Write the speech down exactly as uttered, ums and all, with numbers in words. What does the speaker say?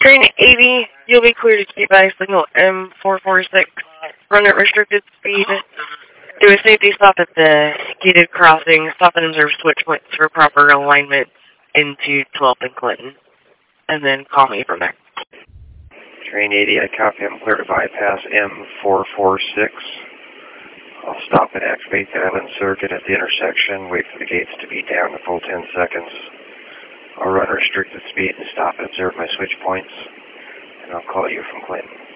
Train eighty, you'll be clear to keep by signal M four four six. Run at restricted speed. Do a safety stop at the gated crossing. Stop and observe switch points for proper alignment into twelfth and Clinton. And then call me from there. Train eighty, I copy. I'm clear to bypass M four four six. I'll stop and activate the island circuit at the intersection. Wait for the gates to be down a full ten seconds. I'll run restricted speed and stop and observe my switch points. And I'll call you from Clinton.